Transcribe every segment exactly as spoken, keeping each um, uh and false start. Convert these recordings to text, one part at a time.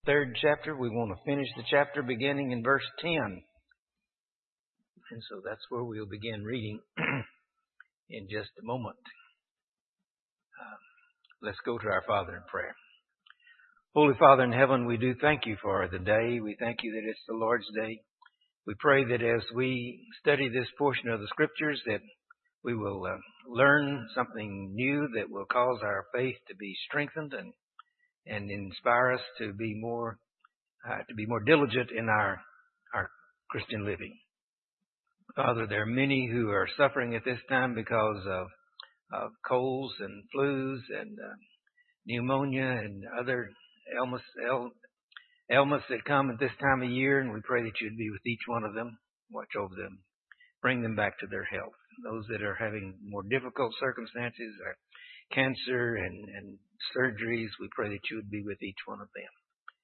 Third chapter. We want to finish the chapter beginning in verse ten. And so that's where we'll begin reading in just a moment. Uh, let's go to our Father in prayer. Holy Father in heaven, we do thank you for the day. We thank you that it's the Lord's day. We pray that as we study this portion of the Scriptures that we will uh, learn something new that will cause our faith to be strengthened and and inspire us to be more uh, to be more diligent in our our Christian living. Father, there are many who are suffering at this time because of, of colds and flus and uh, pneumonia and other ailments, ailments that come at this time of year, and we pray that you'd be with each one of them, watch over them, bring them back to their health. Those that are having more difficult circumstances, or cancer and, and surgeries, we pray that you would be with each one of them.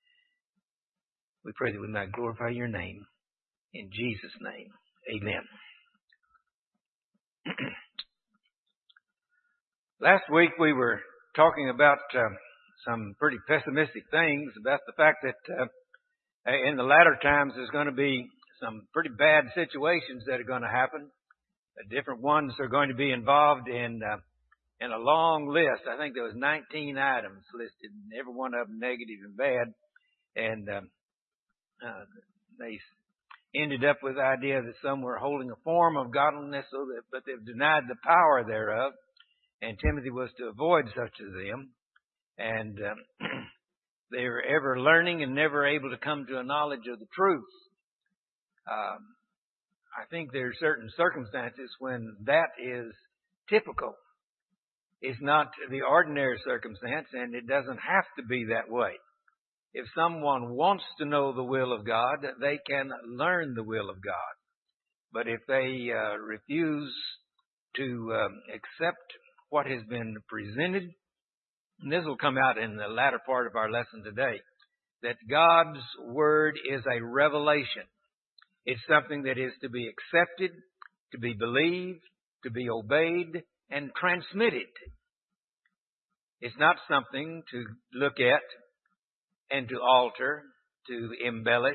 We pray that we might glorify your name. In Jesus' name, amen. Last week we were talking about uh, some pretty pessimistic things about the fact that uh, in the latter times there's going to be some pretty bad situations that are going to happen. Uh, different ones are going to be involved in uh, in a long list. I think there was nineteen items listed, and every one of them negative and bad. And um, uh, they ended up with the idea that some were holding a form of godliness, so that, but they've denied the power thereof. And Timothy was to avoid such as them. And um, they were ever learning and never able to come to a knowledge of the truth. Um, I think there are certain circumstances when that is typical. It's not the ordinary circumstance, and it doesn't have to be that way. If someone wants to know the will of God, they can learn the will of God. But if they uh, refuse to um, accept what has been presented, and this will come out in the latter part of our lesson today, that God's Word is a revelation. It's something that is to be accepted, to be believed, to be obeyed, and transmitted. It's not something to look at and to alter, to embellish,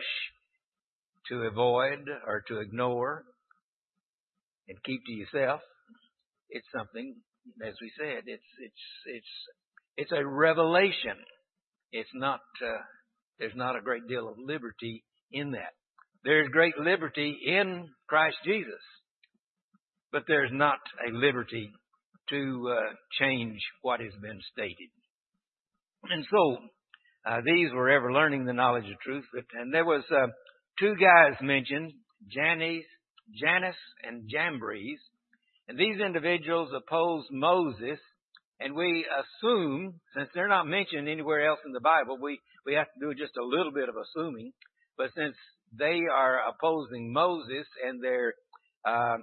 to avoid, or to ignore and keep to yourself. It's something, as we said, it's it's it's it's a revelation. It's not uh, there's not a great deal of liberty in that. There's great liberty in Christ Jesus, but there's not a liberty to uh, change what has been stated. And so uh, these were ever learning the knowledge of truth. But, and there was uh, two guys mentioned, Jannes, Jannes and Jambres. And these individuals opposed Moses. And we assume, since they're not mentioned anywhere else in the Bible, we, we have to do just a little bit of assuming. But since they are opposing Moses and they're uh,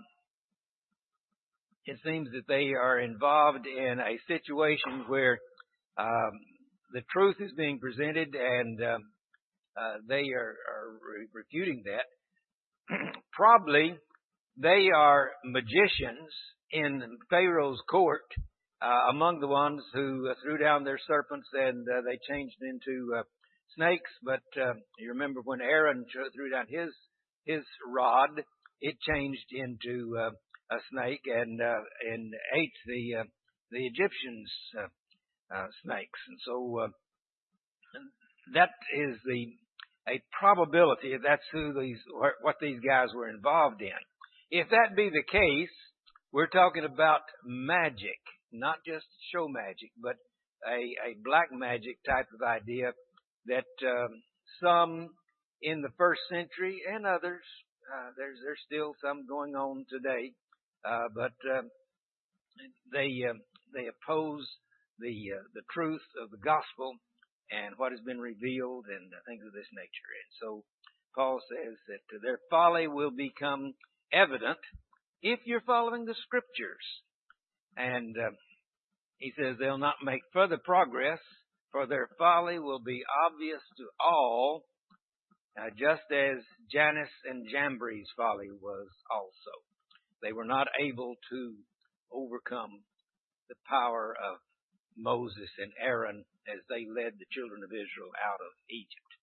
it seems that they are involved in a situation where um, the truth is being presented and um, uh, they are, are re- refuting that. Probably they are magicians in Pharaoh's court, uh, among the ones who uh, threw down their serpents and uh, they changed into uh, snakes. But uh, you remember when Aaron threw down his his rod, it changed into uh, a snake and uh, and ate the uh, the Egyptians' uh, uh, snakes, and so uh, that is the a probability. That's who these what these guys were involved in. If that be the case, we're talking about magic, not just show magic, but a a black magic type of idea that um, some in the first century and others uh, there's there's still some going on today. Uh, but uh, they uh, they oppose the uh, the truth of the gospel and what has been revealed and things of this nature. And so Paul says that their folly will become evident if you're following the Scriptures. And uh, he says they'll not make further progress, for their folly will be obvious to all, uh, just as Jannes and Jambres' folly was also. They were not able to overcome the power of Moses and Aaron as they led the children of Israel out of Egypt.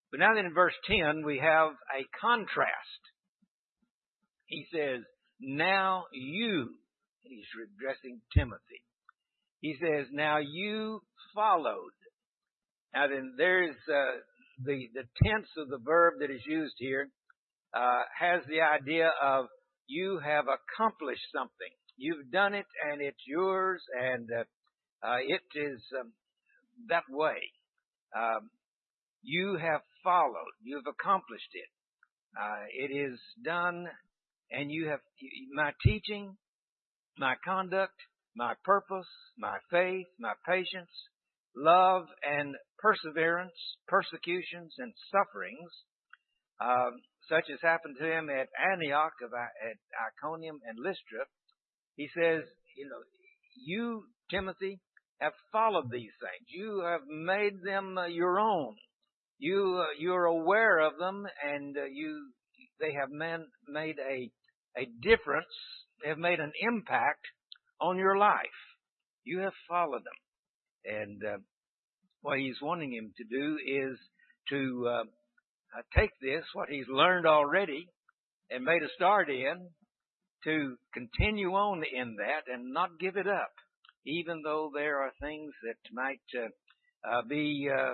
But now then in verse ten, we have a contrast. He says, now you, he's addressing Timothy. He says, now you followed. Now then, there's uh, the, the tense of the verb that is used here uh, has the idea of you have accomplished something. You've done it and it's yours, and uh, uh, it is um, that way. Um, you have followed. You've accomplished it. Uh, it is done, and you have my teaching, my conduct, my purpose, my faith, my patience, love and perseverance, persecutions and sufferings, um, such as happened to him at Antioch, of, at Iconium and Lystra. He says, you know, you, Timothy, have followed these things. You have made them uh, your own. You, uh, you're aware of them, and uh, you, they have man, made a, a difference. They have made an impact on your life. You have followed them. And uh, what he's wanting him to do is to uh, uh, take this, what he's learned already and made a start in, to continue on in that and not give it up, even though there are things that might uh, uh, be uh,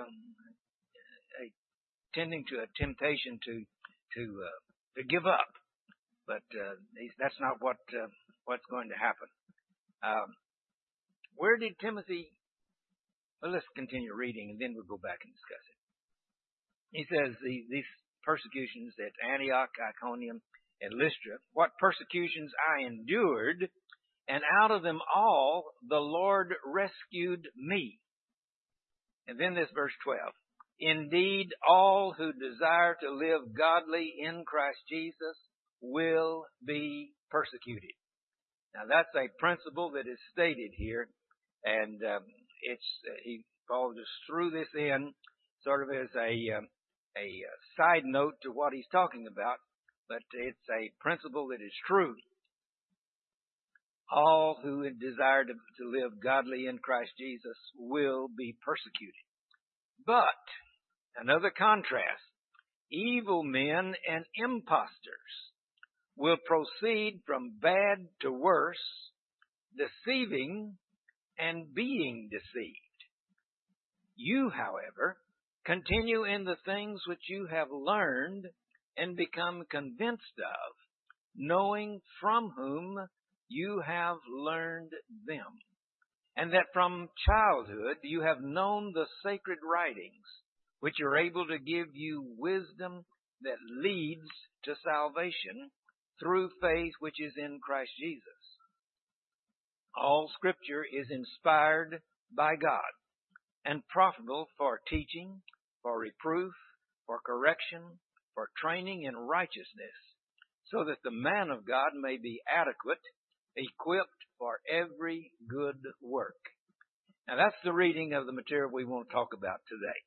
tending to a temptation to to uh, to give up. But uh, that's not what uh, what's going to happen. Um, where did Timothy? Well, let's continue reading, and then we'll go back and discuss it. He says the, these persecutions at Antioch, Iconium, and Lystra, what persecutions I endured, and out of them all the Lord rescued me. And then this verse twelve. Indeed, all who desire to live godly in Christ Jesus will be persecuted. Now that's a principle that is stated here, and um, it's uh, he Paul just threw this in sort of as a um, a side note to what he's talking about, but it's a principle that is true. All who desire to, to live godly in Christ Jesus will be persecuted. But another contrast: evil men and impostors will proceed from bad to worse, deceiving and being deceived. You, however, continue in the things which you have learned and become convinced of, knowing from whom you have learned them, and that from childhood you have known the sacred writings, which are able to give you wisdom that leads to salvation through faith which is in Christ Jesus. All Scripture is inspired by God and profitable for teaching, for reproof, for correction, for training in righteousness, so that the man of God may be adequate, equipped for every good work. Now that's the reading of the material we want to talk about today.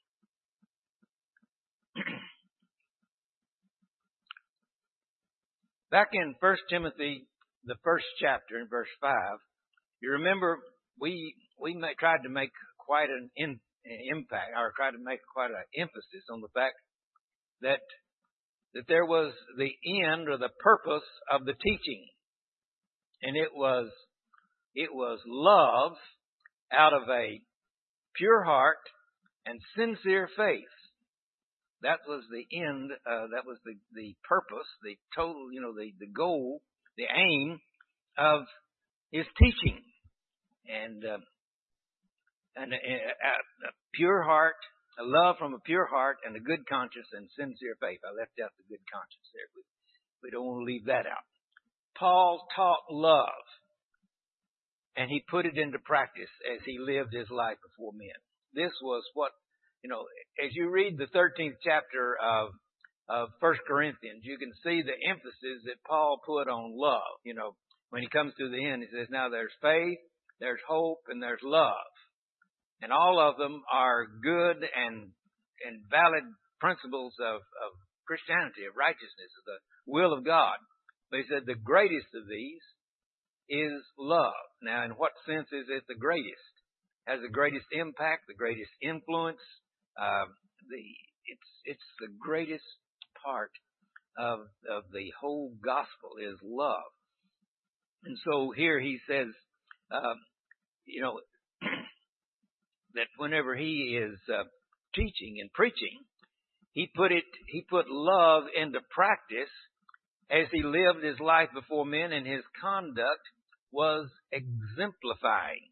Back in First Timothy, the first chapter, in verse five, you remember we we may, tried to make quite an in, impact, or tried to make quite an emphasis on the fact that that there was the end or the purpose of the teaching, and it was it was love out of a pure heart and sincere faith. That was the end, uh, that was the, the purpose, the total, you know, the, the goal, the aim of his teaching. And, uh, and a, a, a pure heart, a love from a pure heart, and a good conscience and sincere faith. I left out the good conscience there. We, we don't want to leave that out. Paul taught love, and he put it into practice as he lived his life before men. This was what, you know, as you read the thirteenth chapter of of First Corinthians, you can see the emphasis that Paul put on love. You know, when he comes to the end, he says, now there's faith, there's hope, and there's love. And all of them are good and and valid principles of, of Christianity, of righteousness, of the will of God. But he said the greatest of these is love. Now, in what sense is it the greatest? Has the greatest impact, the greatest influence? Uh, the it's it's the greatest part of, of the whole gospel is love. And so here he says, uh, you know, that whenever he is uh, teaching and preaching, he put it, he put love into practice as he lived his life before men, and his conduct was exemplifying.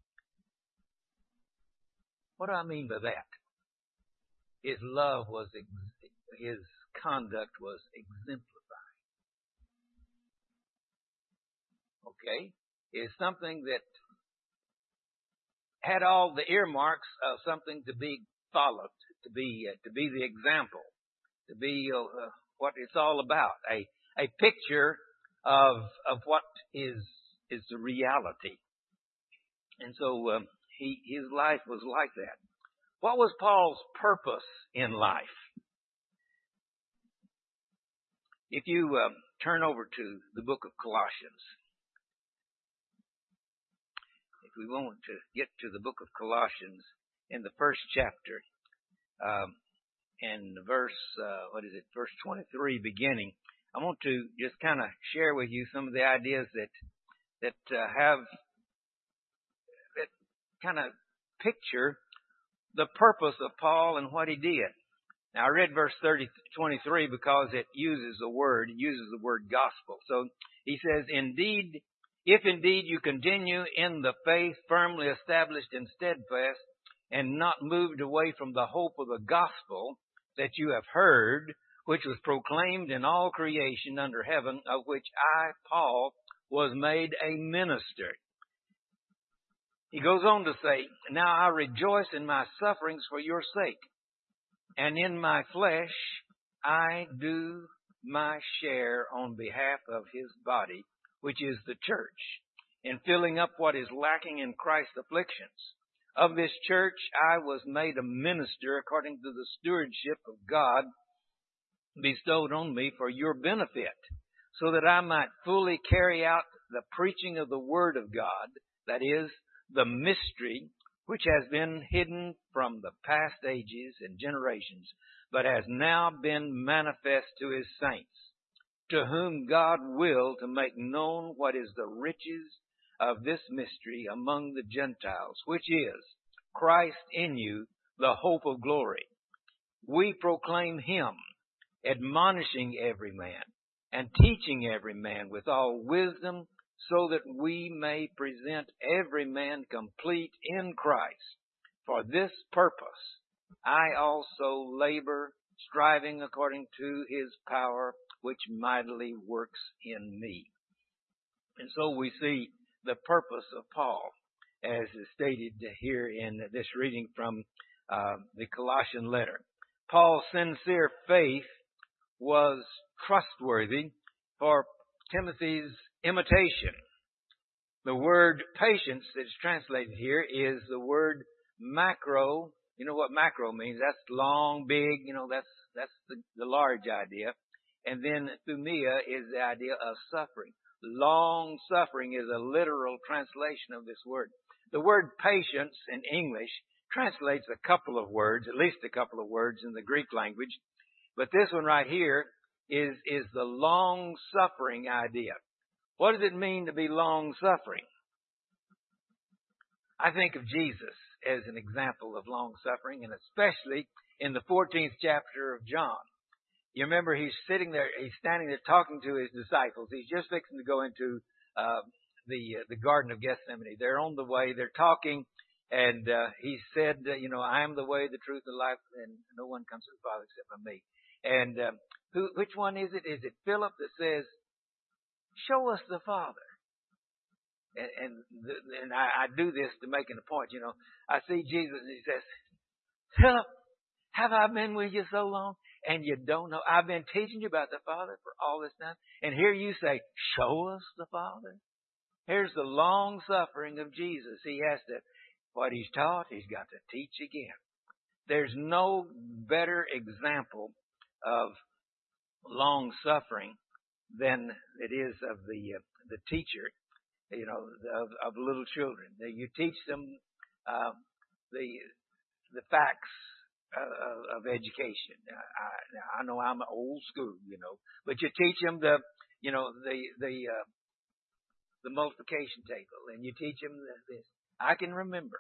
What do I mean by that? His love was, his conduct was exemplifying. Okay? It's something that had all the earmarks of something to be followed, to be uh, to be the example, to be uh, uh, what it's all about, a a picture of of what is is the reality. And so um, he his life was like that. What was Paul's purpose in life? If you um, turn over to the book of Colossians, if we want to get to the book of Colossians in the first chapter, um, and verse uh, what is it, verse twenty-three beginning, I want to just kind of share with you some of the ideas that that uh, have that kind of picture the purpose of Paul and what he did. Now, I read verse thirty, twenty-three because it uses the word, it uses the word gospel. So he says, indeed, if indeed you continue in the faith, firmly established and steadfast, and not moved away from the hope of the gospel that you have heard, which was proclaimed in all creation under heaven, of which I, Paul, was made a minister. He goes on to say, now I rejoice in my sufferings for your sake, and in my flesh I do my share on behalf of his body, which is the church, in filling up what is lacking in Christ's afflictions. Of this church I was made a minister according to the stewardship of God bestowed on me for your benefit, so that I might fully carry out the preaching of the Word of God, that is, the mystery which has been hidden from the past ages and generations, but has now been manifest to his saints, to whom God willed to make known what is the riches of this mystery among the Gentiles, which is Christ in you, the hope of glory. We proclaim him, admonishing every man and teaching every man with all wisdom, so that we may present every man complete in Christ. For this purpose I also labor, striving according to his power, which mightily works in me. And so we see the purpose of Paul, as is stated here in this reading from uh, the Colossian letter. Paul's sincere faith was trustworthy for Timothy's imitation. The word patience that's translated here is the word macro. You know what macro means? That's long, big, you know, that's that's the, the large idea. And then thumia is the idea of suffering. Long suffering is a literal translation of this word. The word patience in English translates a couple of words, at least a couple of words in the Greek language. But this one right here is, is the long suffering idea. What does it mean to be long suffering? I think of Jesus as an example of long suffering, and especially in the fourteenth chapter of John. You remember he's sitting there, he's standing there talking to his disciples. He's just fixing to go into uh, the uh, the Garden of Gethsemane. They're on the way, they're talking, and uh, he said, uh, you know, I am the way, the truth, the life, and no one comes to the Father except by me. And um, who, which one is it? Is it Philip that says, show us the Father? And, and, and I, I do this to making a point, you know. I see Jesus and he says, Philip, have I been with you so long? And you don't know. I've been teaching you about the Father for all this time. And here you say, show us the Father. Here's the long suffering of Jesus. He has to, what he's taught, he's got to teach again. There's no better example of long suffering than it is of the uh, the teacher, you know, of, of little children. You teach them uh, the the facts uh, of education. Uh, I, now, I know I'm old school, you know, but you teach them the, you know, the the uh, the multiplication table, and you teach them this. I can remember.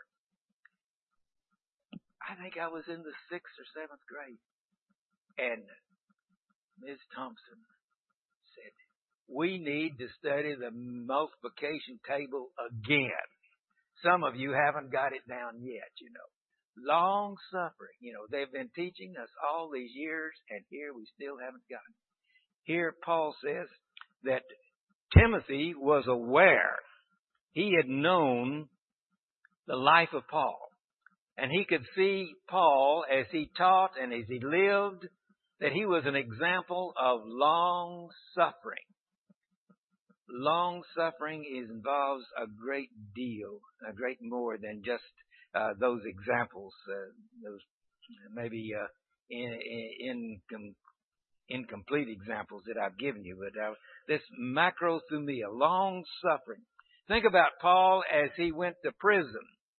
I think I was in the sixth or seventh grade, and Miz Thompson said, "We need to study the multiplication table again. Some of you haven't got it down yet, you know. Long suffering. You know, they've been teaching us all these years, and here we still haven't got it." Here Paul says that Timothy was aware. He had known the life of Paul. And he could see Paul as he taught and as he lived, that he was an example of long suffering. Long suffering involves a great deal, a great more than just uh, those examples, uh, those maybe uh, in, in, in, incomplete examples that I've given you. But uh, this macrothumia, long suffering. Think about Paul as he went to prison.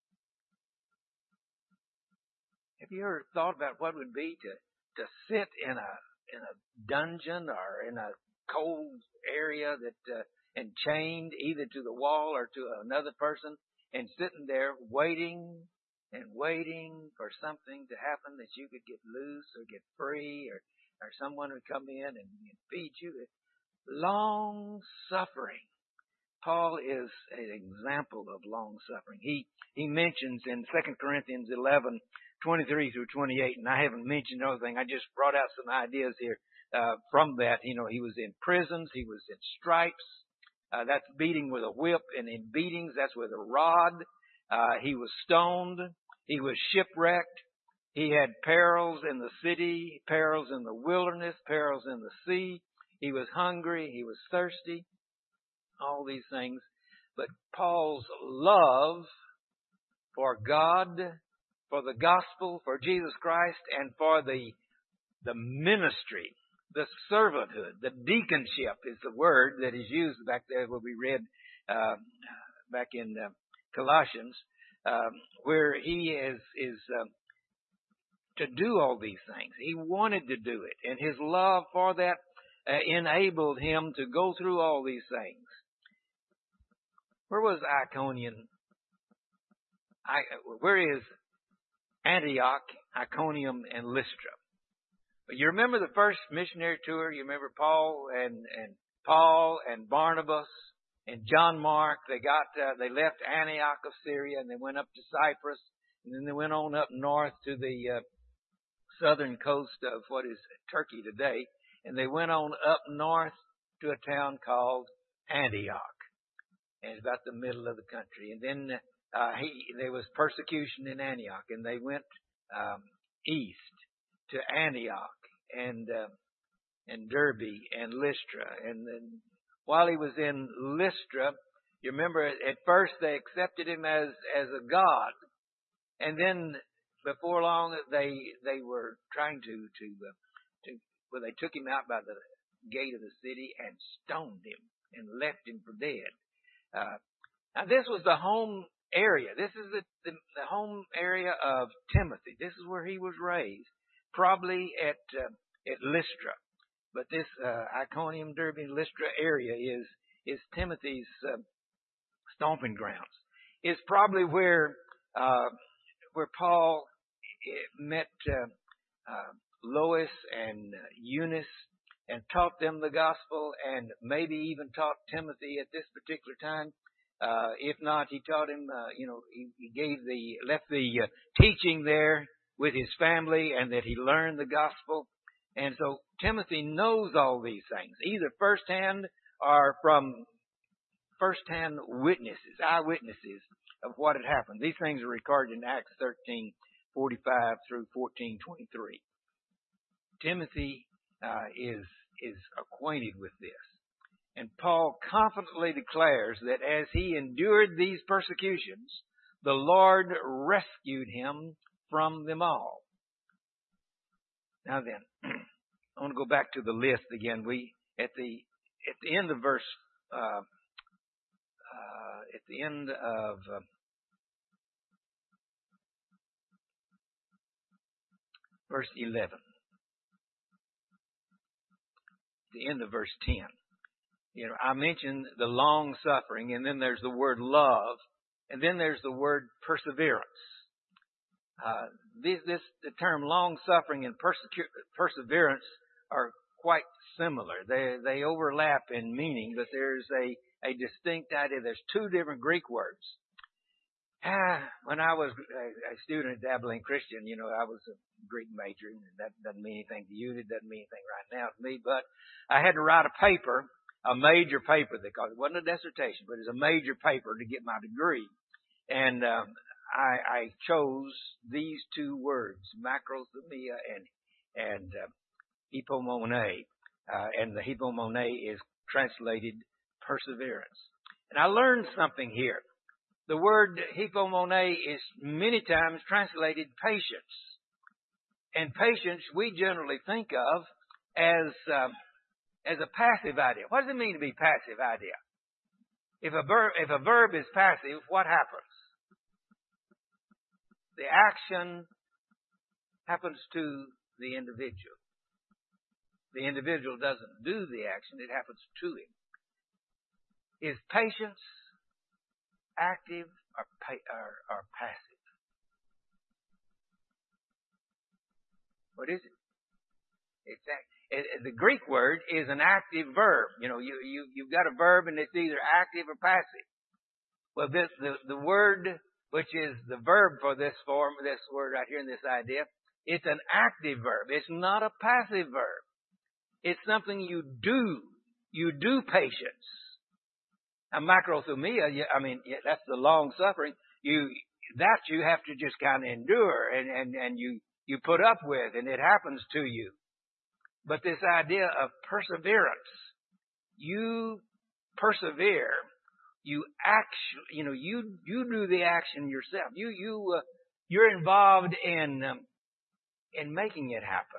Have you ever thought about what it would be to, to sit in a in a dungeon or in a cold area that uh, and chained either to the wall or to another person, and sitting there waiting and waiting for something to happen that you could get loose or get free, or or someone would come in and, and feed you? Long suffering. Paul is an example of long suffering. He he mentions in Second Corinthians eleven, twenty-three through twenty-eight, and I haven't mentioned anything. I just brought out some ideas here uh, from that. You know, he was in prisons, he was in stripes. Uh, that's beating with a whip, and in beatings, that's with a rod. Uh, he was stoned. He was shipwrecked. He had perils in the city, perils in the wilderness, perils in the sea. He was hungry. He was thirsty. All these things. But Paul's love for God, for the gospel, for Jesus Christ, and for the the ministry, the servanthood, the deaconship is the word that is used back there where we read uh, back in uh, Colossians, um, where he is is uh, to do all these things. He wanted to do it, and his love for that uh, enabled him to go through all these things. Where was Iconium? I, where is Antioch, Iconium, and Lystra? You remember the first missionary tour? You remember Paul and, and Paul and Barnabas and John Mark? They got uh, they left Antioch of Syria, and they went up to Cyprus, and then they went on up north to the uh, southern coast of what is Turkey today, and they went on up north to a town called Antioch. And it's about the middle of the country. And then uh, he, there was persecution in Antioch, and they went um, east to Antioch and uh, and Derbe and Lystra. And then while he was in Lystra, you remember at first they accepted him as as a god, and then before long they they were trying to to uh, to well they took him out by the gate of the city and stoned him and left him for dead. Uh, now this was the home area. This is the, the, the home area of Timothy. This is where he was raised, probably at uh, at Lystra. But this uh, Iconium, Derbe, Lystra area is is Timothy's uh, stomping grounds. It's probably where uh, where Paul met uh, uh, Lois and uh, Eunice, and taught them the gospel, and maybe even taught Timothy at this particular time. Uh, if not, he taught him, uh, you know, he, he gave the, left the uh, teaching there with his family, and that he learned the gospel. And so Timothy knows all these things, either firsthand or from firsthand witnesses, eyewitnesses of what had happened. These things are recorded in Acts thirteen forty-five through fourteen twenty-three. Timothy Uh, is is acquainted with this. And Paul confidently declares that as he endured these persecutions, the Lord rescued him from them all. Now then, I want to go back to the list again. We at the at the end of verse uh, uh, at the end of uh, verse eleven. The end of verse ten. You know, I mentioned the long suffering, and then there's the word love, and then there's the word perseverance. Uh, this, this, the term long suffering and persecu- perseverance are quite similar. They, they overlap in meaning, but there's a, a distinct idea. There's two different Greek words. Ah, when I was a, a student at Abilene Christian, you know, I was a Greek major, and that doesn't mean anything to you. It doesn't mean anything right now to me, but I had to write a paper, a major paper, they called it. It wasn't a dissertation, but it was a major paper to get my degree. And, um, I, I chose these two words, macrothumia and, and, uh, hypomone. Uh, and the hypomone is translated perseverance. And I learned something here. The word hypomone is many times translated patience. And patience we generally think of as, um, as a passive idea. What does it mean to be passive idea? If a verb, if a verb is passive, what happens? The action happens to the individual. The individual doesn't do the action, it happens to him. Is patience active or, pa- or, or passive? What is it? It's act- it, it, the Greek word is an active verb. You know, you, you, you've got a verb and it's either active or passive. Well, this, the, the word, which is the verb for this form, this word right here in this idea, it's an active verb. It's not a passive verb. It's something you do. You do patience. A macrothumia, I mean, that's the long suffering. You, that you have to just kind of endure and, and, and you, you put up with, and it happens to you. But this idea of perseverance, you persevere, you actually, you know, you, you do the action yourself. You, you, uh, you're involved in, um, in making it happen.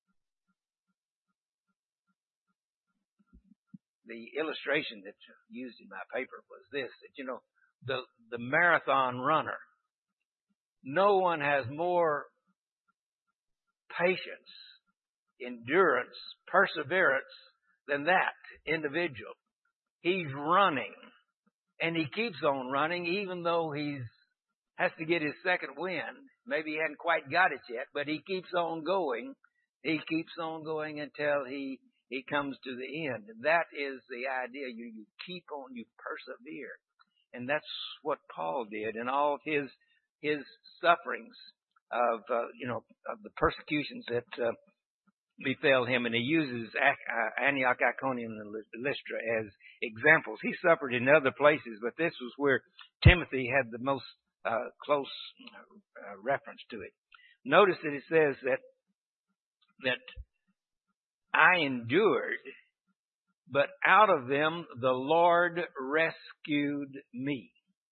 The illustration that's used in my paper was this, that, you know, the, the marathon runner, no one has more patience, endurance, perseverance than that individual. He's running, and he keeps on running even though he's has to get his second wind. Maybe he hadn't quite got it yet, but he keeps on going. He keeps on going until he He comes to the end. That is the idea. You, you keep on, you persevere. And that's what Paul did in all of his, his sufferings of, uh, you know, of the persecutions that, uh, befell him. And he uses Antioch, Iconium, and Lystra as examples. He suffered in other places, but this was where Timothy had the most, uh, close uh, reference to it. Notice that it says that, that, I endured, but out of them the Lord rescued me.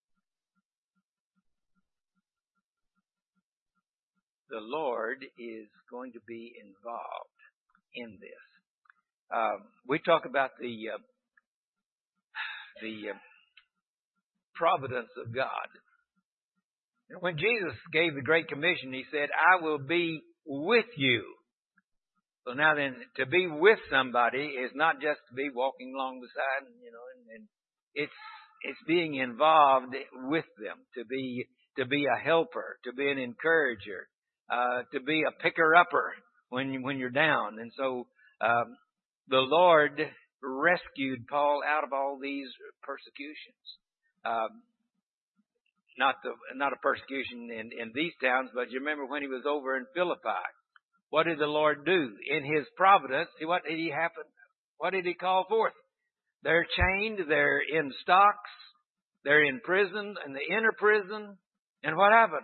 The Lord is going to be involved in this. Um, we talk about the uh, the uh, providence of God. When Jesus gave the Great Commission, He said, "I will be with you." So now then, to be with somebody is not just to be walking along the side, you know, and, and it's, it's being involved with them, to be, to be a helper, to be an encourager, uh, to be a picker-upper when, you, when you're down. And so, um, the Lord rescued Paul out of all these persecutions. Um, not the, not a persecution in, in these towns, but you remember when he was over in Philippi. What did the Lord do? In His providence, what did He happen? What did He call forth? They're chained, they're in stocks, they're in prison, in the inner prison, and what happens?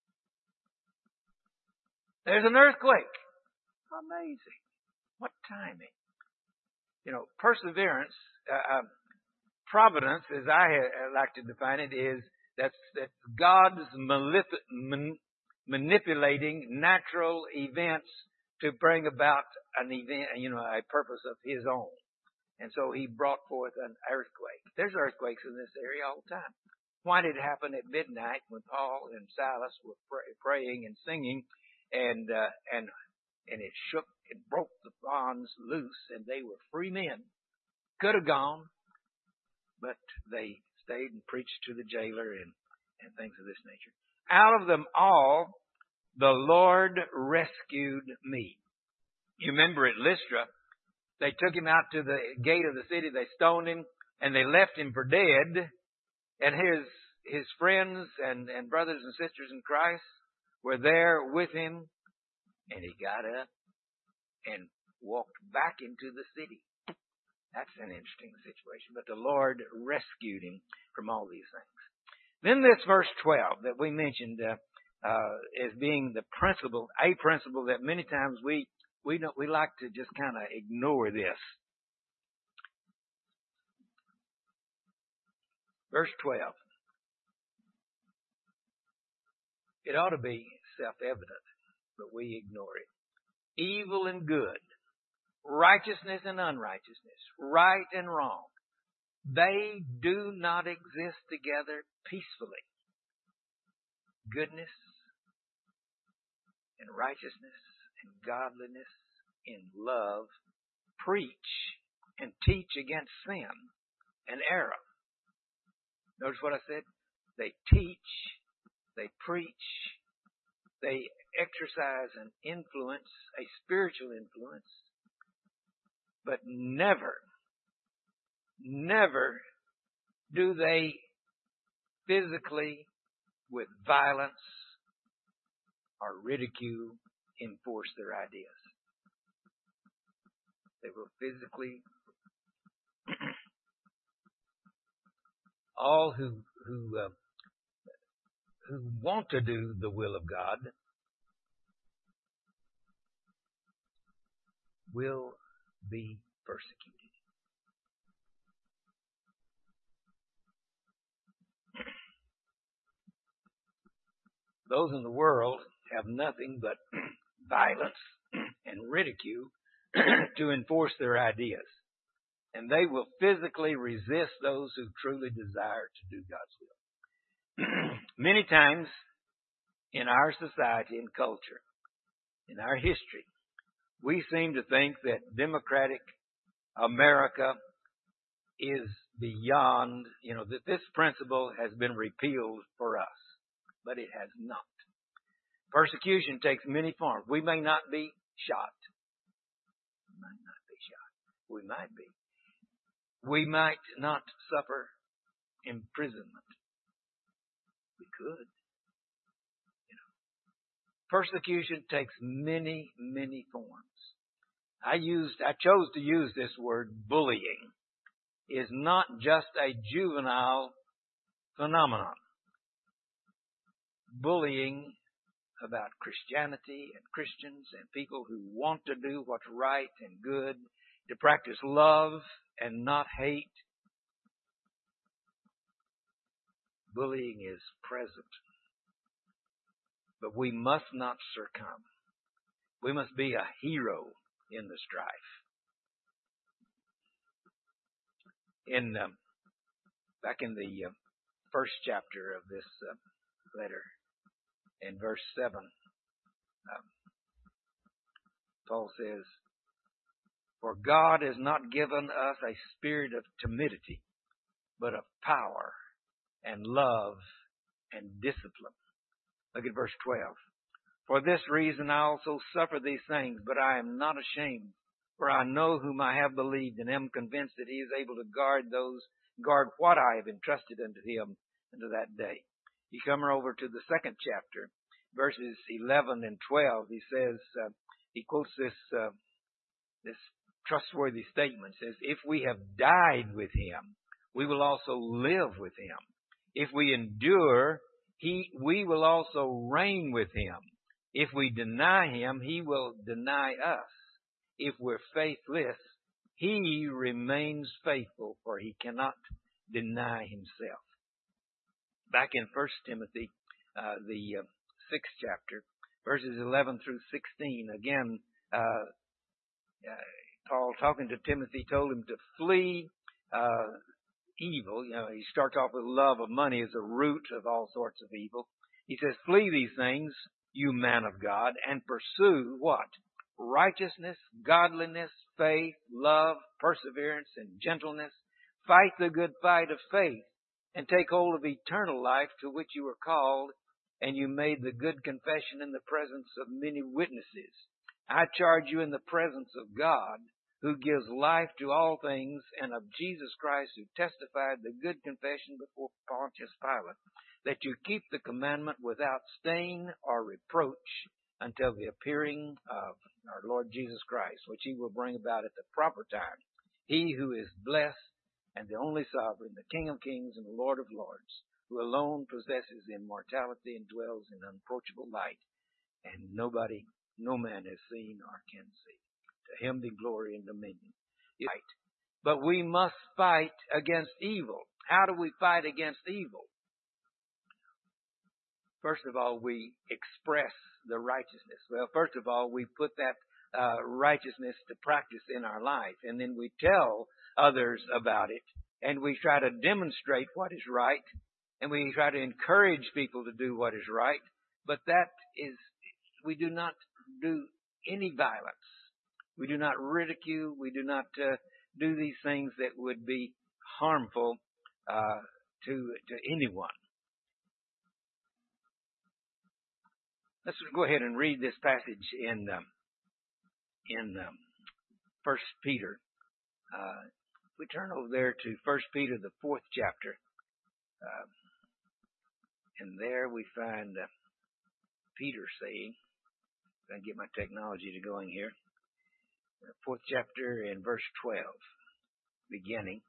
There's an earthquake. Amazing. What timing. You know, perseverance, uh, uh, providence, as I like to define it, is that's, that's God's malif- man, manipulating natural events to bring about an event, you know, a purpose of His own. And so He brought forth an earthquake. There's earthquakes in this area all the time. Why did it happen at midnight when Paul and Silas were pray, praying and singing and uh, and and it shook, it broke the bonds loose, and they were free men. Could have gone, but they stayed and preached to the jailer and, and things of this nature. Out of them all, the Lord rescued me. You remember at Lystra, they took him out to the gate of the city, they stoned him, and they left him for dead. And his his friends and, and brothers and sisters in Christ were there with him. And he got up and walked back into the city. That's an interesting situation. But the Lord rescued him from all these things. Then this verse twelve that we mentioned uh, uh, as being the principle, a principle that many times we we don't, we like to just kind of ignore this. Verse twelve. It ought to be self-evident, but we ignore it. Evil and good, righteousness and unrighteousness, right and wrong, they do not exist together peacefully. Goodness and righteousness and godliness in love preach and teach against sin and error. Notice what I said? They teach, they preach, they exercise an influence, a spiritual influence, but never, never do they physically, with violence or ridicule, enforce their ideas. They will physically, all who who uh, who want to do the will of God will be persecuted. Those in the world have nothing but violence and ridicule to enforce their ideas. And they will physically resist those who truly desire to do God's will. Many times in our society and culture, in our history, we seem to think that democratic America is beyond, you know, that this principle has been repealed for us. But it has not. Persecution takes many forms. We may not be shot. We might not be shot. We might be. We might not suffer imprisonment. We could. You know. Persecution takes many, many forms. I used, I chose to use this word, bullying, is not just a juvenile phenomenon. Bullying about Christianity and Christians and people who want to do what's right and good, to practice love and not hate. Bullying is present. But we must not succumb. We must be a hero in the strife. In um, back in the uh, first chapter of this uh, letter, in verse seven, um, Paul says, "For God has not given us a spirit of timidity, but of power and love and discipline." Look at verse twelve. "For this reason I also suffer these things, but I am not ashamed, for I know whom I have believed, and am convinced that he is able to guard those, guard what I have entrusted unto him unto that day." You come over to the second chapter, verses eleven and twelve. He says, uh, he quotes this uh, this trustworthy statement. Says, "If we have died with him, we will also live with him. If we endure, he we will also reign with him. If we deny him, he will deny us. If we're faithless, he remains faithful, for he cannot deny himself." Back in First Timothy, uh, the uh, sixth chapter, verses eleven through sixteen, again, uh, uh, Paul, talking to Timothy, told him to flee uh, evil. You know, he starts off with love of money as a root of all sorts of evil. He says, "Flee these things. you man of God, and pursue what? Righteousness, godliness, faith, love, perseverance, and gentleness. Fight the good fight of faith, and take hold of eternal life, to which you were called, and you made the good confession in the presence of many witnesses. I charge you in the presence of God, who gives life to all things, and of Jesus Christ, who testified the good confession before Pontius Pilate, that you keep the commandment without stain or reproach until the appearing of our Lord Jesus Christ, which he will bring about at the proper time. He who is blessed and the only sovereign, the King of kings and the Lord of lords, who alone possesses immortality and dwells in unapproachable light, and nobody, no man has seen or can see. To him be glory and dominion. Right. But we must fight against evil. How do we fight against evil? First of all, we express the righteousness. Well, first of all, we put that uh, righteousness to practice in our life, and then we tell others about it, and we try to demonstrate what is right, and we try to encourage people to do what is right. But that is, we do not do any violence. We do not ridicule. We do not uh, do these things that would be harmful uh, to to anyone. Let's go ahead and read this passage in um, in um, First Peter. Uh, we turn over there to First Peter, the fourth chapter, uh, and there we find uh, Peter saying, "If I can get my technology to going here." Fourth chapter in verse twelve, beginning.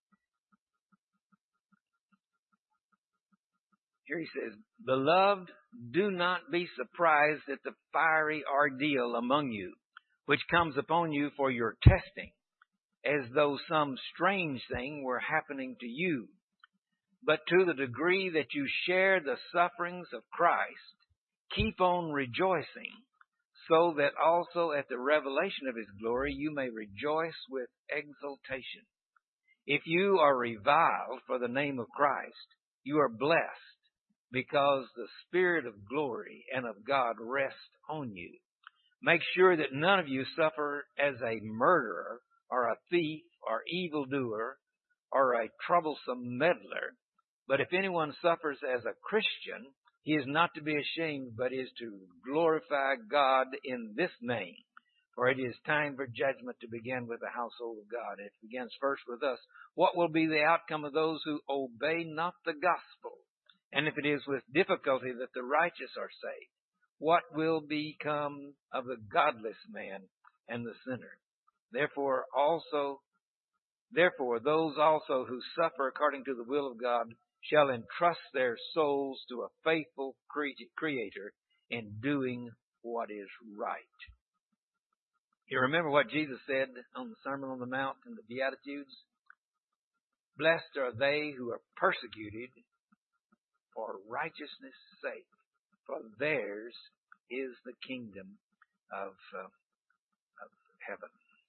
Here he says, "Beloved, do not be surprised at the fiery ordeal among you, which comes upon you for your testing, as though some strange thing were happening to you. But to the degree that you share the sufferings of Christ, keep on rejoicing, so that also at the revelation of his glory you may rejoice with exultation. If you are reviled for the name of Christ, you are blessed, because the Spirit of glory and of God rests on you. Make sure that none of you suffer as a murderer or a thief or evildoer or a troublesome meddler. But if anyone suffers as a Christian, he is not to be ashamed, but is to glorify God in this name. For it is time for judgment to begin with the household of God. It begins first with us. What will be the outcome of those who obey not the gospel? And if it is with difficulty that the righteous are saved, what will become of the godless man and the sinner? Therefore also, therefore those also who suffer according to the will of God shall entrust their souls to a faithful Creator in doing what is right." You remember what Jesus said on the Sermon on the Mount and the Beatitudes? Blessed are they who are persecuted for righteousness' sake, for theirs is the kingdom of, uh, of heaven.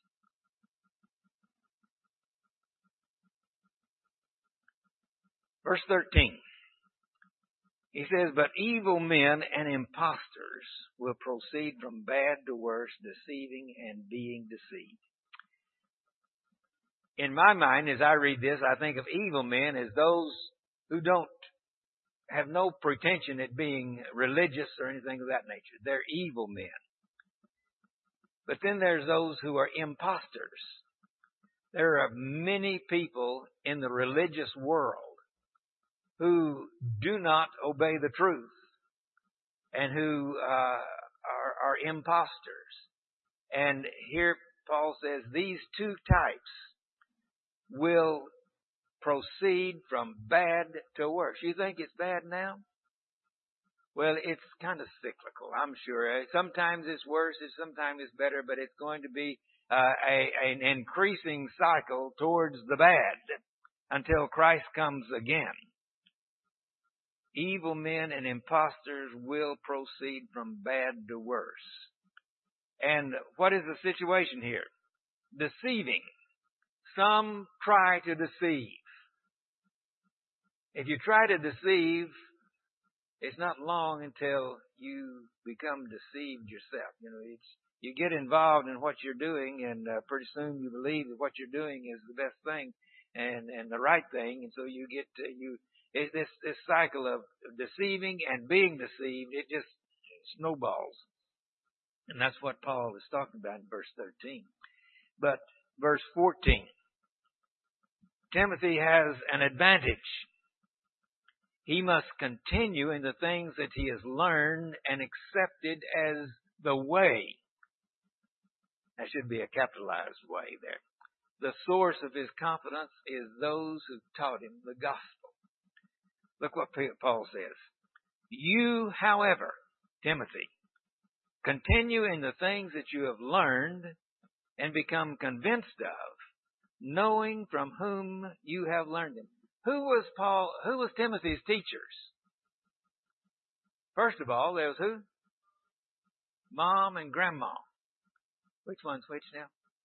Verse thirteen, he says, "But evil men and impostors will proceed from bad to worse, deceiving and being deceived." In my mind, as I read this, I think of evil men as those who don't have no pretension at being religious or anything of that nature. They're evil men. But then there's those who are imposters. There are many people in the religious world who do not obey the truth and who uh, are, are imposters. And here Paul says these two types will proceed from bad to worse. You think it's bad now? Well, it's kind of cyclical, I'm sure. Sometimes it's worse, sometimes it's better, but it's going to be uh, a, an increasing cycle towards the bad until Christ comes again. Evil men and impostors will proceed from bad to worse. And what is the situation here? Deceiving. Some try to deceive. If you try to deceive, it's not long until you become deceived yourself. You know, it's, you get involved in what you're doing, and uh, pretty soon you believe that what you're doing is the best thing and and the right thing, and so you get to, you it's this this cycle of deceiving and being deceived. It just snowballs, and that's what Paul is talking about in verse thirteen. But verse fourteen, Timothy has an advantage. He must continue in the things that he has learned and accepted as the way. That should be a capitalized way there. The source of his confidence is those who taught him the gospel. Look what Paul says. You, however, Timothy, continue in the things that you have learned and become convinced of, knowing from whom you have learned them. Who was Paul? Who was Timothy's teachers? First of all, there was who? Mom and Grandma. Which one's which now?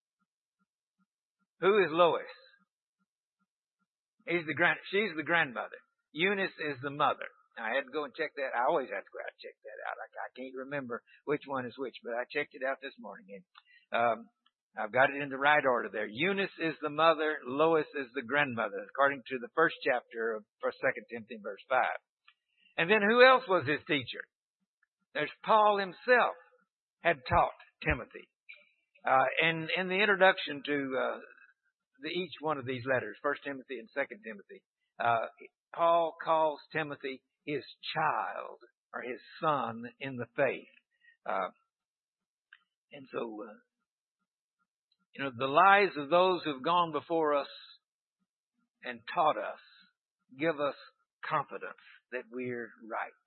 Who is Lois? He's the grand. She's the grandmother. Eunice is the mother. I had to go and check that. I always have to go out and check that out. I, I can't remember which one is which, but I checked it out this morning, and um, I've got it in the right order there. Eunice is the mother. Lois is the grandmother, according to the first chapter of Second Timothy, verse five. And then who else was his teacher? There's Paul himself had taught Timothy. Uh, and in the introduction to uh, the, each one of these letters, First Timothy and Second Timothy, uh, Paul calls Timothy his child or his son in the faith. Uh, and so, uh, you know, the lives of those who've gone before us and taught us give us confidence that we're right.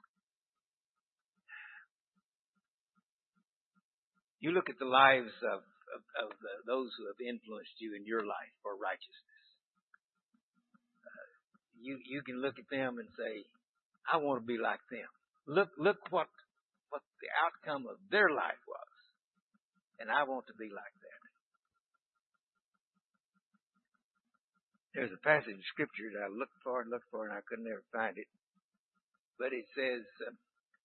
You look at the lives of, of, of the, those who have influenced you in your life for righteousness. Uh, you you can look at them and say, I want to be like them. Look look what what the outcome of their life was, and I want to be like that. There's a passage of Scripture that I looked for and looked for, and I could never find it. But it says, uh,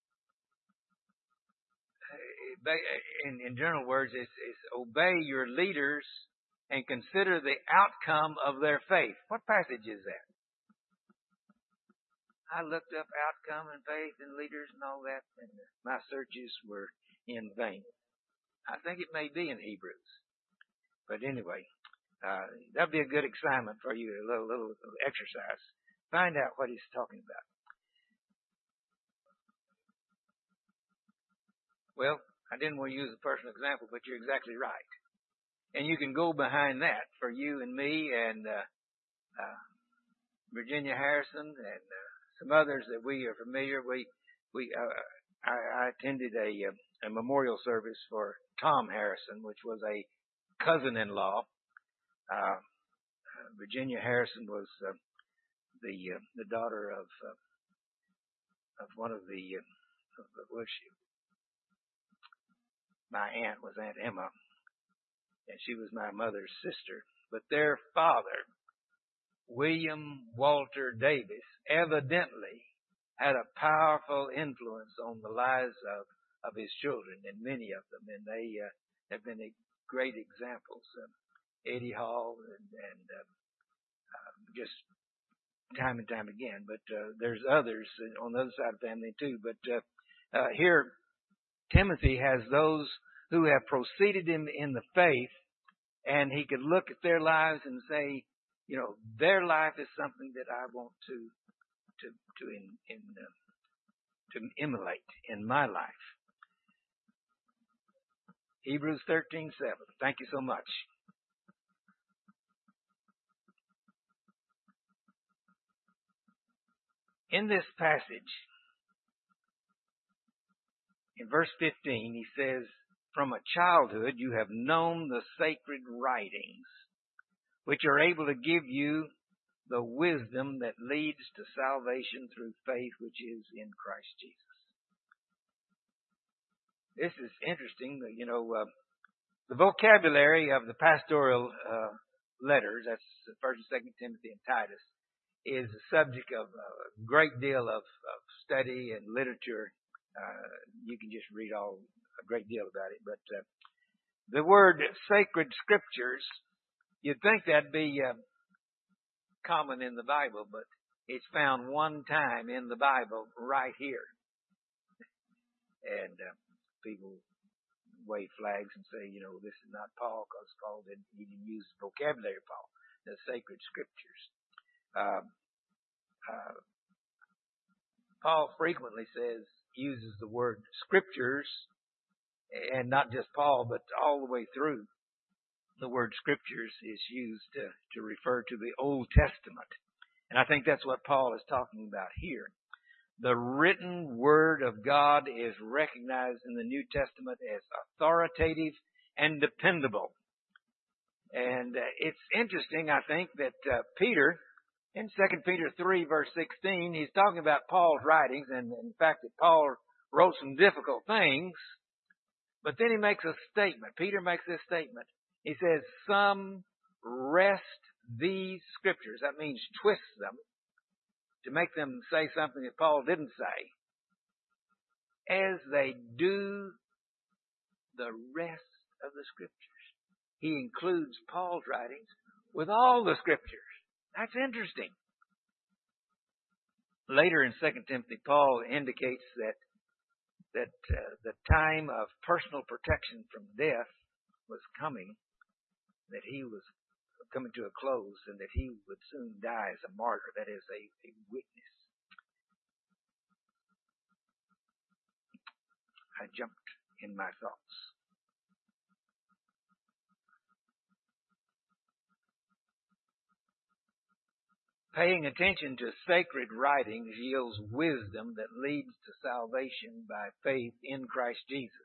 in, in general words, it's, it's obey your leaders and consider the outcome of their faith. What passage is that? I looked up outcome and faith and leaders and all that, and my searches were in vain. I think it may be in Hebrews. But anyway, uh, that'd be a good assignment for you, a little, little, little exercise. Find out what he's talking about. Well, I didn't want to use a personal example, but you're exactly right. And you can go behind that for you and me and uh, uh, Virginia Harrison and uh, some others that we are familiar. We we uh, I, I attended a, a memorial service for Tom Harrison, which was a cousin-in-law. Uh, Virginia Harrison was uh, the uh, the daughter of uh, of one of the uh, was she? My aunt was Aunt Emma, and she was my mother's sister. But their father, William Walter Davis, evidently had a powerful influence on the lives of, of his children, and many of them, and they uh, have been great examples. Uh, Eddie Hall, and, and uh, uh, just time and time again. But uh, there's others on the other side of the family too. But uh, uh, here, Timothy has those who have preceded him in the faith, and he could look at their lives and say, you know, their life is something that I want to to to in, in uh, to emulate in my life. Hebrews thirteen seven. Thank you so much. In this passage, in verse fifteen, he says, from a childhood you have known the sacred writings, which are able to give you the wisdom that leads to salvation through faith which is in Christ Jesus. This is interesting. You know, uh, the vocabulary of the pastoral uh, letters, that's First and Second Timothy and Titus, is a subject of a great deal of, of study and literature. Uh, you can just read all a great deal about it. But uh, the word sacred scriptures, you'd think that'd be uh, common in the Bible, but it's found one time in the Bible right here. And uh, people wave flags and say, you know, this is not Paul, because Paul didn't, he didn't use the vocabulary of Paul, the sacred scriptures. Uh, uh, Paul frequently says, uses the word scriptures, and not just Paul, but all the way through. The word scriptures is used to, to refer to the Old Testament. And I think that's what Paul is talking about here. The written word of God is recognized in the New Testament as authoritative and dependable. And uh, it's interesting, I think, that uh, Peter, in Second Peter three, verse sixteen, he's talking about Paul's writings, and in fact that Paul wrote some difficult things, but then he makes a statement. Peter makes this statement. He says, some wrest these scriptures. That means twist them to make them say something that Paul didn't say, as they do the rest of the scriptures. He includes Paul's writings with all the scriptures. That's interesting. Later in Second Timothy, Paul indicates that that uh, the time of personal protection from death was coming, that he was coming to a close, and that he would soon die as a martyr, that is, a, a witness. I jumped in my thoughts. Paying attention to sacred writings yields wisdom that leads to salvation by faith in Christ Jesus.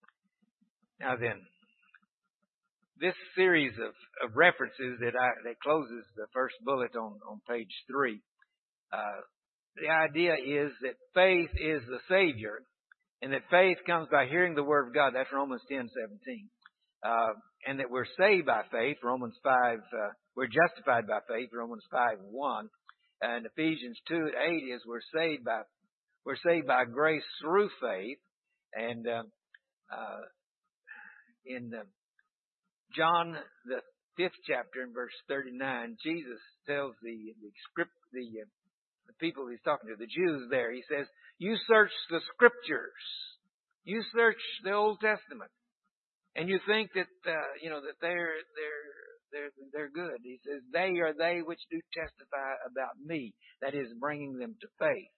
Now then, this series of, of references that I, that closes the first bullet on, on page three, uh, the idea is that faith is the Savior, and that faith comes by hearing the Word of God. That's Romans ten seventeen. Uh, and that we're saved by faith, Romans five, uh, we're justified by faith, Romans five one. And Ephesians two eight is we're saved by, we're saved by grace through faith. And, uh, uh, in, uh, John, the fifth chapter, in verse thirty-nine, Jesus tells the the script the uh, the people he's talking to, the Jews there. He says, "You search the Scriptures, you search the Old Testament, and you think that uh, you know that they're they're they're they're good." He says, "They are they which do testify about me." That is, bringing them to faith.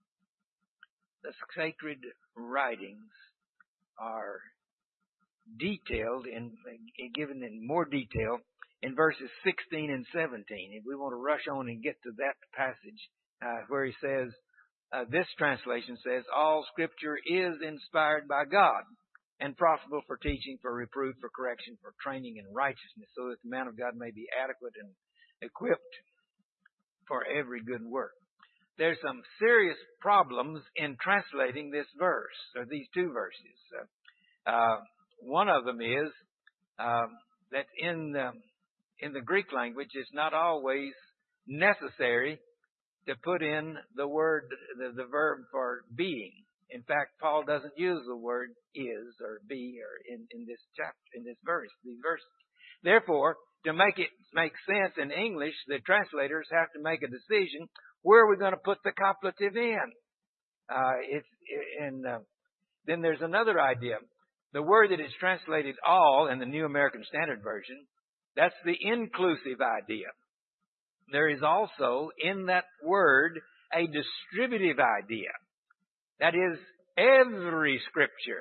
The sacred writings are detailed and given in more detail in verses sixteen and seventeen. If we want to rush on and get to that passage uh, where he says, uh, this translation says, all Scripture is inspired by God and profitable for teaching, for reproof, for correction, for training in righteousness, so that the man of God may be adequate and equipped for every good work. There's some serious problems in translating this verse, or these two verses. Uh, uh, One of them is um, that in the, in the Greek language, it's not always necessary to put in the word, the, the verb for being. In fact, Paul doesn't use the word is or be or in, in this chapter, in this verse, these verses. Therefore, to make it make sense in English, the translators have to make a decision where are we going to put the copulative in. Uh, it's and uh, then there's another idea. The word that is translated all in the New American Standard Version, that's the inclusive idea. There is also in that word a distributive idea. That is, every Scripture.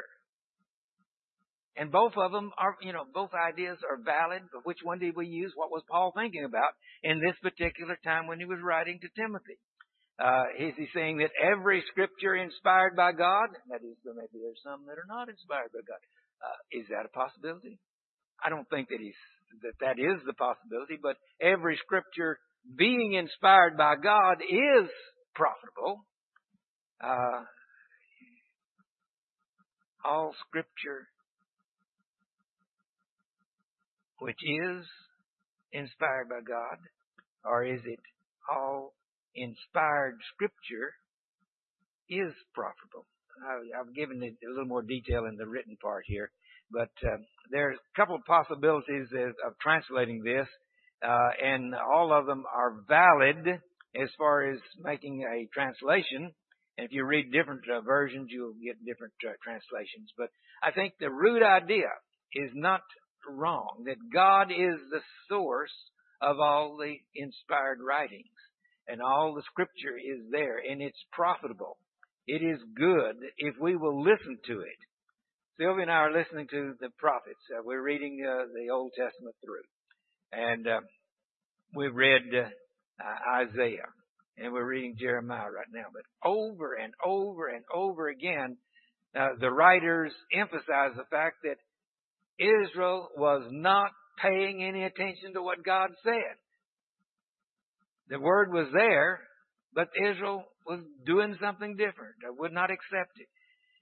And both of them are, you know, both ideas are valid, but which one did we use? What was Paul thinking about in this particular time when he was writing to Timothy? Uh, is he saying that every Scripture inspired by God? That is, maybe there's some that are not inspired by God. Uh, is that a possibility? I don't think that he's, that that is the possibility, but every Scripture being inspired by God is profitable. Uh, all Scripture which is inspired by God, or is it all inspired Scripture is profitable. I, I've given it a little more detail in the written part here, but uh, there's a couple of possibilities of, of translating this, uh, and all of them are valid as far as making a translation. And if you read different uh, versions, you'll get different uh, translations. But I think the root idea is not wrong, that God is the source of all the inspired writings, and all the Scripture is there, and it's profitable. It is good if we will listen to it. Sylvia and I are listening to the prophets. Uh, we're reading uh, the Old Testament through. And uh, we've read uh, uh, Isaiah. And we're reading Jeremiah right now. But over and over and over again, uh, the writers emphasize the fact that Israel was not paying any attention to what God said. The word was there, but Israel was doing something different. I would not accept it.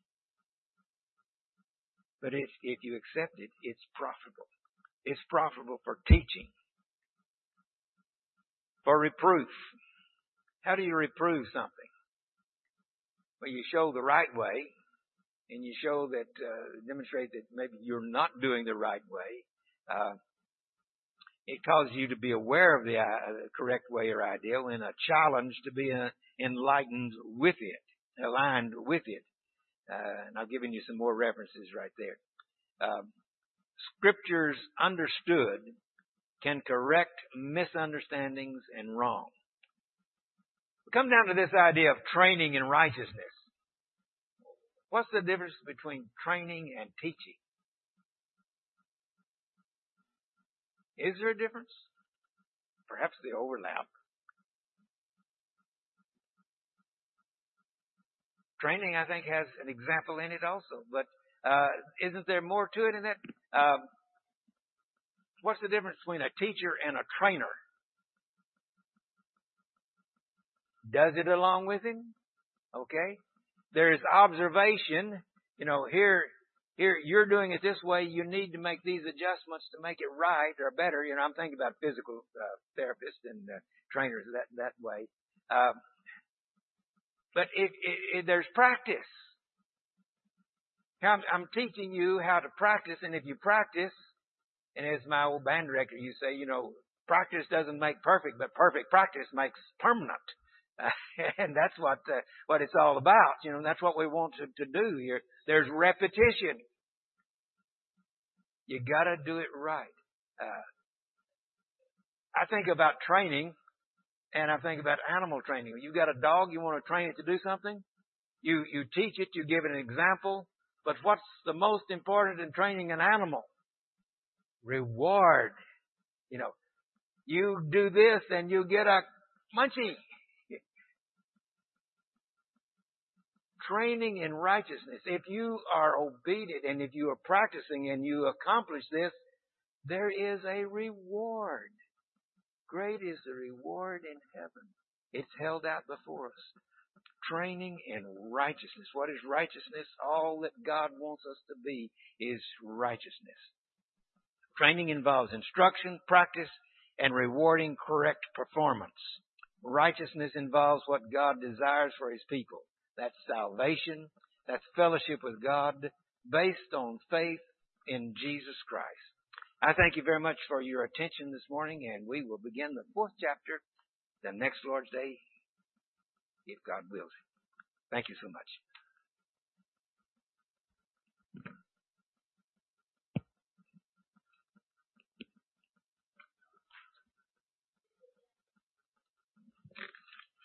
But if, if you accept it, it's profitable. It's profitable for teaching, for reproof. How do you reprove something? Well, you show the right way, and you show that, uh, demonstrate that maybe you're not doing the right way. Uh, it causes you to be aware of the uh, correct way or ideal, and a challenge to be uh, enlightened with it, aligned with it. Uh, and I've given you some more references right there. Uh, scriptures understood can correct misunderstandings and wrong. We come down to this idea of training in righteousness. What's the difference between training and teaching? Is there a difference? Perhaps the overlap. Training, I think, has an example in it also. But uh, isn't there more to it in that? Uh, what's the difference between a teacher and a trainer? Does it along with him? Okay. There's observation. You know, here, here, you're doing it this way. You need to make these adjustments to make it right or better. You know, I'm thinking about physical uh, therapists and uh, trainers that that way. Uh, but it, it, it, there's practice. I'm, I'm teaching you how to practice, and if you practice, and as my old band director used to say, you know, practice doesn't make perfect, but perfect practice makes permanent. Uh, and that's what uh, what it's all about. You know, that's what we want to, to do here. There's repetition. You got to do it right. Uh, I think about training, and I think about animal training. You got a dog, you want to train it to do something. You you teach it, you give it an example. But what's the most important in training an animal? Reward. You know, you do this, and you get a munchie. Training in righteousness. If you are obedient and if you are practicing and you accomplish this, there is a reward. Great is the reward in heaven. It's held out before us. Training in righteousness. What is righteousness? All that God wants us to be is righteousness. Training involves instruction, practice, and rewarding correct performance. Righteousness involves what God desires for His people. That's salvation. That's fellowship with God based on faith in Jesus Christ. I thank you very much for your attention this morning, and we will begin the fourth chapter the next Lord's Day, if God wills it. Thank you so much.